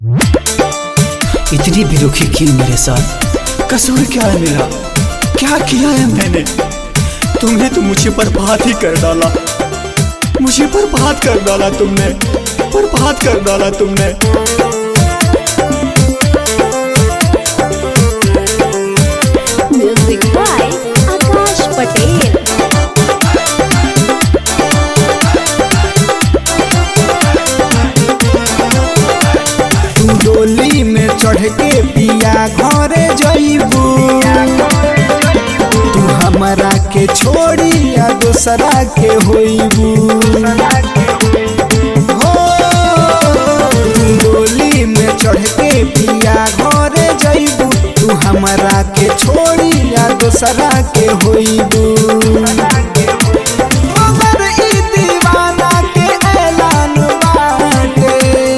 इतनी बेरुखी क्यों मेरे साथ? कसूर क्या है मेरा? क्या किया है मैंने? तुमने तो मुझे बर्बाद ही कर डाला। मुझे बर्बाद कर डाला तुमने, बर्बाद कर डाला तुमने। Music by Akash Patel. तू डोली में चढ़ के पिया घरे जइबू, तू हमरा के छोड़ी या दूसरा के होइबू। हो तू डोली में चढ़ के पिया घरे जइबू, तू हमरा के छोड़ी या दूसरा के होइबू। मगर ई दीवाना के ऐलान बाटे,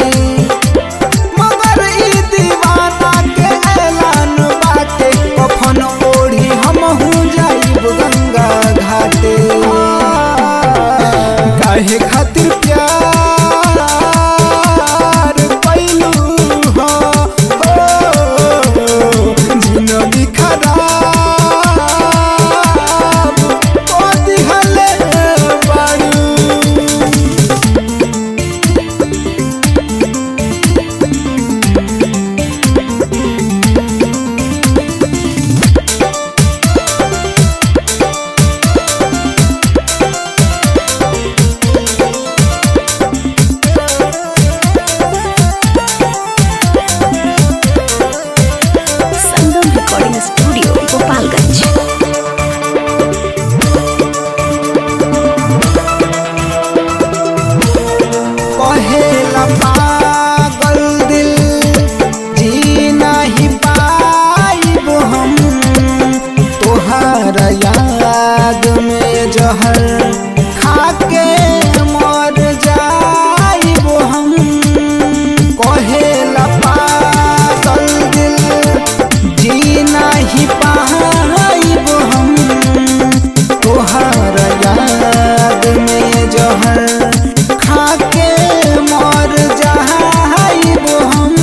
मगर ई दीवाना के ऐलान बाटे। कफन ओढ़ी हमहू जाइब गंगा घाटे। काहे खातिर प्यार कैलू हो, जिंदगी खराब ओ दिहले बारू। Sangam recording studio Gopalganj. कहेला पागल दिल जी नहीं पाइब हम, तोहरा याद में जहर खाके मर जाइब हम। कहेला पागल दिल जी नहीं पाइब हम, तोहरा याद में जहर खाके मर जाइब हम।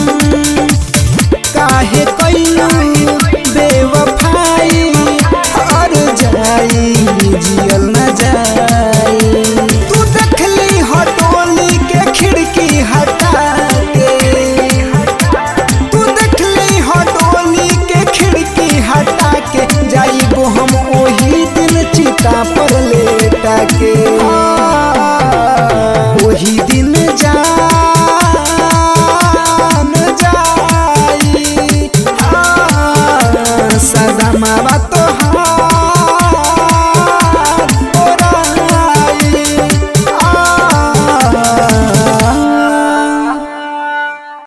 काहे कैलू बेवफाई, हर जाई जियल न जाई। तू देखली हटोली के खिड़की हटा के, तू देखली हटोली के खिड़की हटा के। जाइबो हम ओही दिन चिता पर लेटा के, वही दिन जान जाई। सदा मावा तो